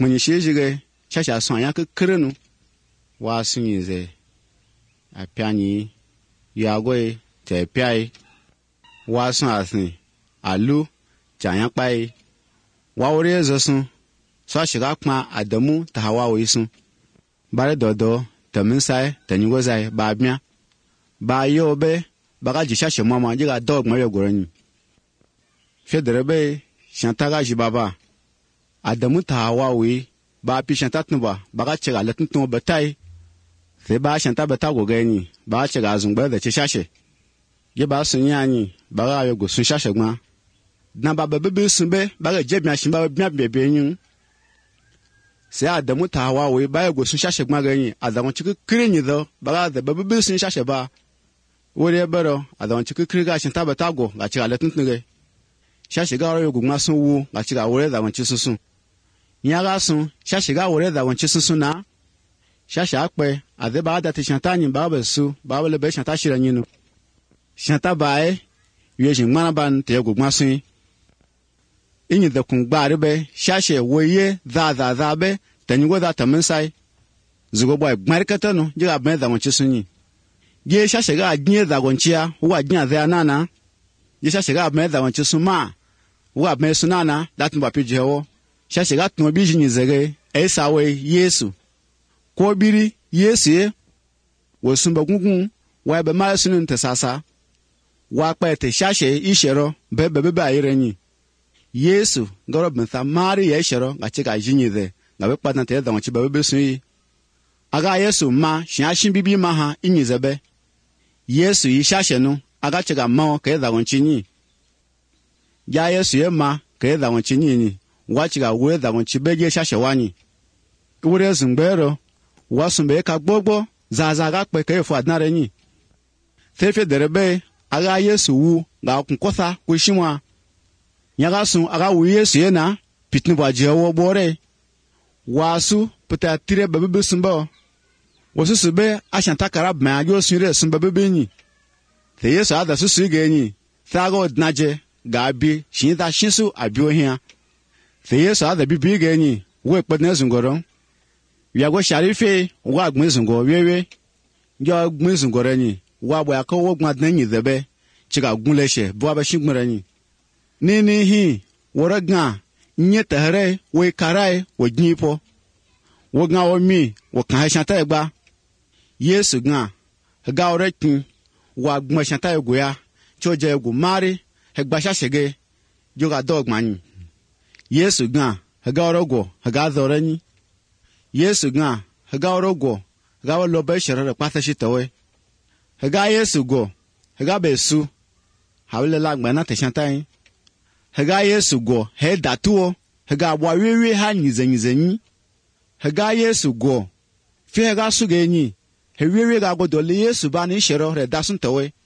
Mwenye shejige shasha sonya ke krenu wa sunyize apiani yagwe te piai wa sun asin alu janya pai wa ore zosun so shiga kma Adamu ta Hawa oisun bare dodo taminsai tanyugozai ba bia ba yobe baga jishashe mama jiga dog mayo gorani federebe shantaga jibaba Adamu ta Hawa wi ba pi shantatnuba baga chega letntun batai se ba shanta bata gogani ba chega zungba da chishashe ye ba sunyani baga yo go sunshashe gma na ba bebe sunbe baga jebia shimba bia bebe nyin se Adamu ta Hawa wi ba yo go sunshashe gma gani Adamu chiki kirinyi do baga da bebe sunshashe ba wore bero Adamu chiki kiriga shanta bata go ga chega letntun ge shashe ga yo go gma sunwu ga chega wore da wan chisusun nyaga sun shashiga wore da wanci sunsun na shasha akpe ade ba da ti shanta nyin ba besu ba le be shanta shira nyinu shanta bae yejin mana ban te gugma sun inyi da kun gbare be shashe woye za be tanyugo da taminsai zugo boy gmarkata no jiga ben da wanci sunyi ye shashe ga gnye da gonchia wa gnya za nana ye shashe ga ben da wanci sunma wa ben sunana dat mba pi jewo shashe ga tun bi jinyi zege esawe Yesu ko biri Yesu ye wo sunba gungun wa be ma sunun ta sasa wa pa te shashe ishero be ayirenyi Yesu goro bin samari ye ishero ga chika jinyi ze ga be patan te da wanchi be sunyi aga Yesu ma shin bibi ma ha inyi zebe Yesu yi shashe no aga chika ma ka da wanchi nyi ya Yesu ye ma ka da wanchi nyi ni wachiga wure da wanchi beje shashe wani wure zungbero wasumbe ka gbogbo zaza ga pe ke fo adnare ni fefe derebe aga Yesu wu ga kunkosa kushinwa nyaga sun aga wu Yesu yena pitnu baje wo bore wasu puta tire bebe sumbo wosusu be ashanta karab ma ajo sunre sumba bebe ni te Yesu ada susu ge ni sago dnaje ga bi shinda shinsu abio hia te Yesu ada bibi ge ni we pedne zungoro wiago sharife wa gbin zungo wewe jo gbin zungoro ni wa bo yakowo gbadna ni zebe chiga gunleshe bo ba shigmere ni hi woragan nye tere we karai wo gnipo wo gan o mi wo kan shanta egba Yesu gan ga orekin wa gbon shanta ego ya choje ego mari egba shashege joga dog mani Yesu gan ga orogo ga zorani Yesu gan ga orogo ga lo be shere pata shitowe ga Yesu go ga besu hawle la gba na te shanta ga Yesu go he datuo ga bwa wewe ha nyizenyi ga Yesu go fi ga su ga enyi he wewe ga godole Yesu ba ni shere re dasun towe